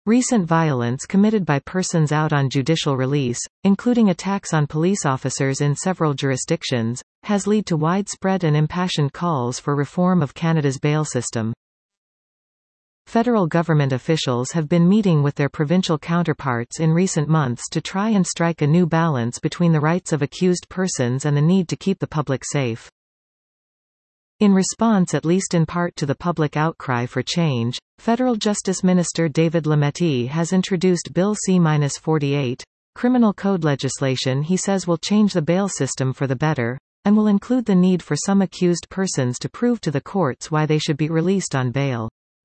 Recent violence committed by persons out on judicial release, including attacks on police officers in several jurisdictions, has led to widespread and impassioned calls for reform of Canada's bail system. Federal government officials have been meeting with their provincial counterparts in recent months to try and strike a new balance between the rights of accused persons and the need to keep the public safe. In response, at least in part, to the public outcry for change, Federal Justice Minister David Lametti has introduced Bill C-48, criminal code legislation he says will change the bail system for the better, and will include the need for some accused persons to prove to the courts why they should be released on bail.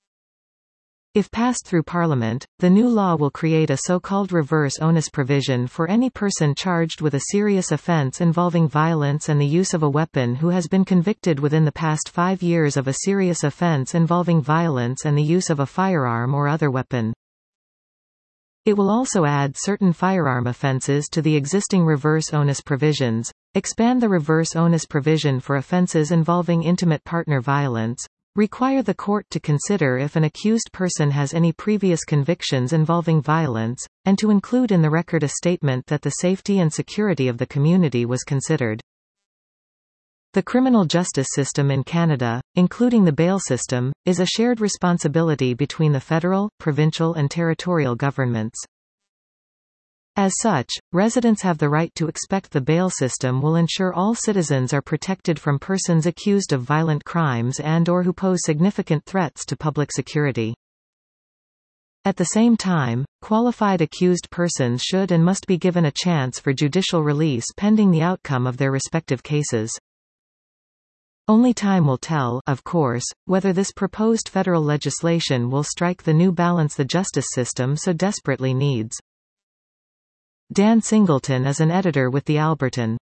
If passed through Parliament, the new law will create a so-called reverse onus provision for any person charged with a serious offence involving violence and the use of a weapon who has been convicted within the past 5 years of a serious offence involving violence and the use of a firearm or other weapon. It will also add certain firearm offences to the existing reverse onus provisions, expand the reverse onus provision for offences involving intimate partner violence, require the court to consider if an accused person has any previous convictions involving violence, and to include in the record a statement that the safety and security of the community was considered. The criminal justice system in Canada, including the bail system, is a shared responsibility between the federal, provincial and territorial governments. As such, residents have the right to expect the bail system will ensure all citizens are protected from persons accused of violent crimes and/or who pose significant threats to public security. At the same time, qualified accused persons should and must be given a chance for judicial release pending the outcome of their respective cases. Only time will tell, of course, whether this proposed federal legislation will strike the new balance the justice system so desperately needs. Dan Singleton is an editor with The Albertan.